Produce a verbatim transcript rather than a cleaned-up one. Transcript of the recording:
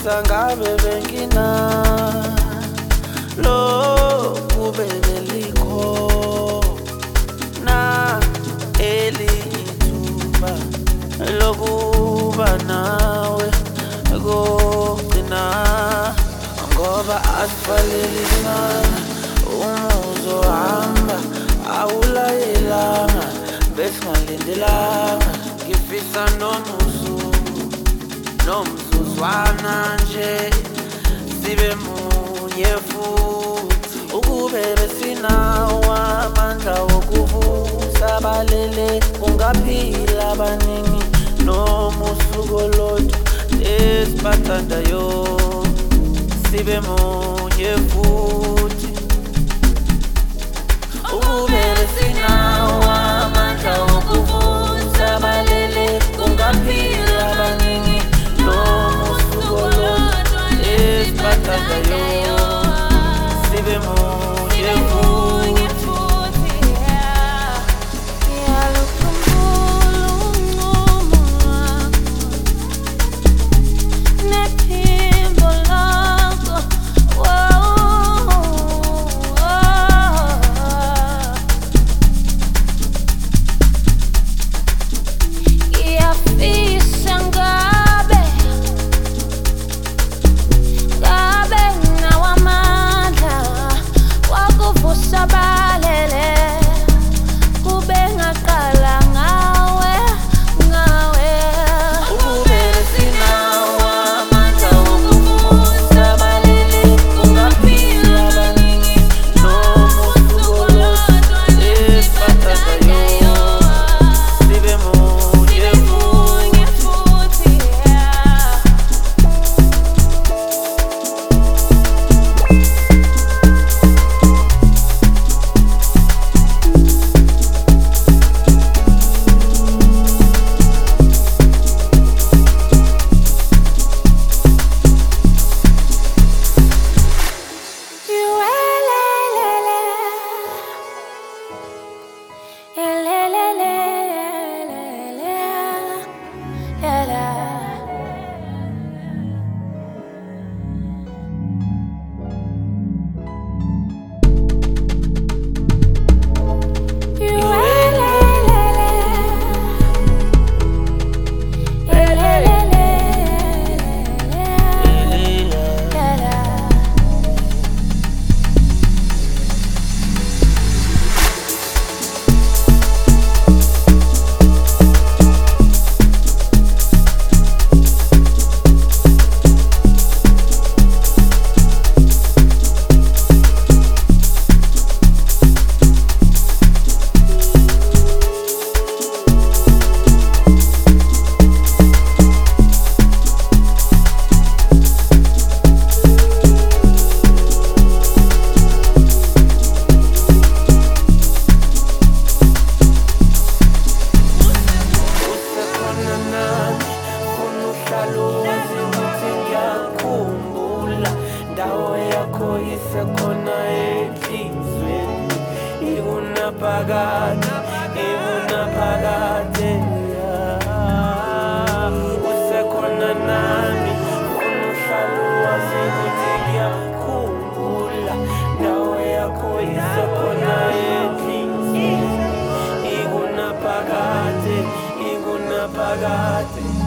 sangabe bengina lo kubebelikho na elithuba lokuba nawe kokugcina ngoba asivalelisa umuzo hamba awulayelanga besingalindelanga ngifisa nomuzu nomzuzwana nje sibe munye futhi ukube besinawo amandla wokuvusa balele ungaphila abaningi noma usuku olodwa esibathandayo sibe munye futhi ukube besinawo amandla wokuvusa balele ungaphila abaningi noma usuku olodwa esibathandayo sibe munye futhi. Isekhona enhlizweni ikunaphakade ikunaphakade usekhona nami ufuna uhlale wazi ukuthi ngiyakukhumbula indawo yakho isekhona enhlizweni ikunaphakade ikunaphakade